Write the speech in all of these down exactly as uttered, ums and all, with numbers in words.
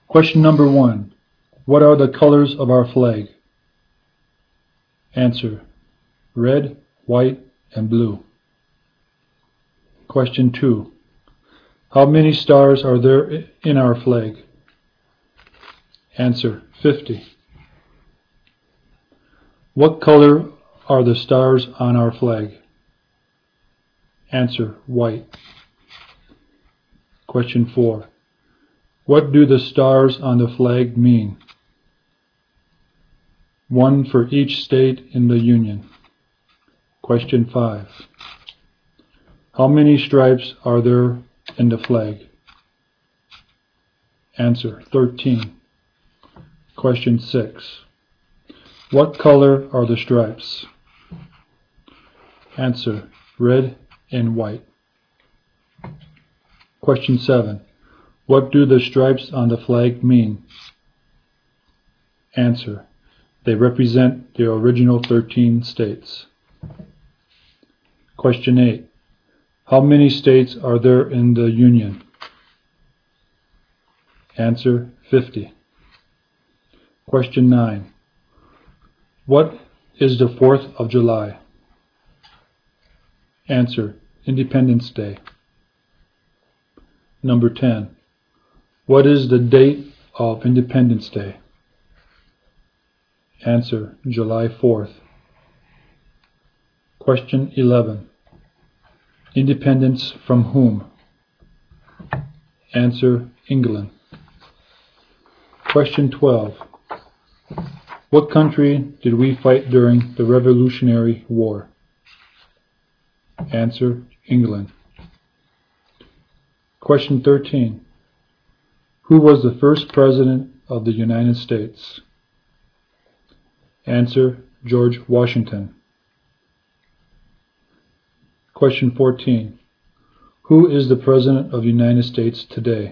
Question number one. What are the colors of our flag? Answer: red, white, and blue. Question two. How many stars are there in our flag? Answer: fifty. What color are the stars on our flag? Answer: white. Question four. What do the stars on the flag mean? One for each state in the Union. Question five. How many stripes are there in the flag? Answer: thirteen. Question six. What color are the stripes? Answer: red and white. Question seven. What do the stripes on the flag mean? Answer: they represent the original thirteen states. Question eight. How many states are there in the Union? Answer: fifty. Question nine. What is the fourth of July? Answer: Independence Day. Number ten. What is the date of Independence Day? Answer: July fourth. Question eleven. Independence from whom? Answer: England. Question twelve. What country did we fight during the Revolutionary War? Answer: England. Question thirteen. Who was the first President of the United States? Answer: George Washington. Question fourteen. Who is the President of the United States today?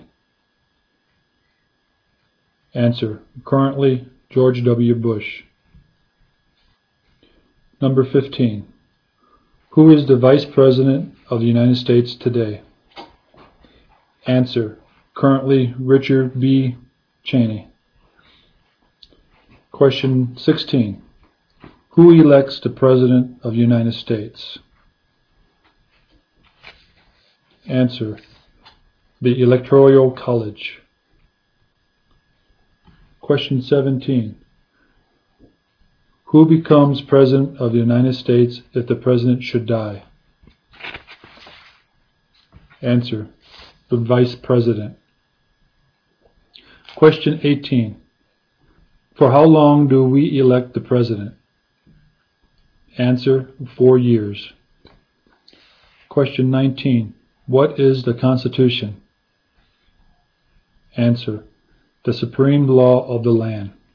Answer: currently George W. Bush. Number fifteen. Who is the Vice President of the United States today? Answer: currently Richard B. Cheney. Question sixteen. Who elects the President of the United States? Answer: the Electoral College. Question seventeen. Who becomes President of the United States if the President should die? Answer: the Vice President. Question eighteen. For how long do we elect the President? Answer: four years. Question nineteen. What is the Constitution? Answer: the supreme law of the land.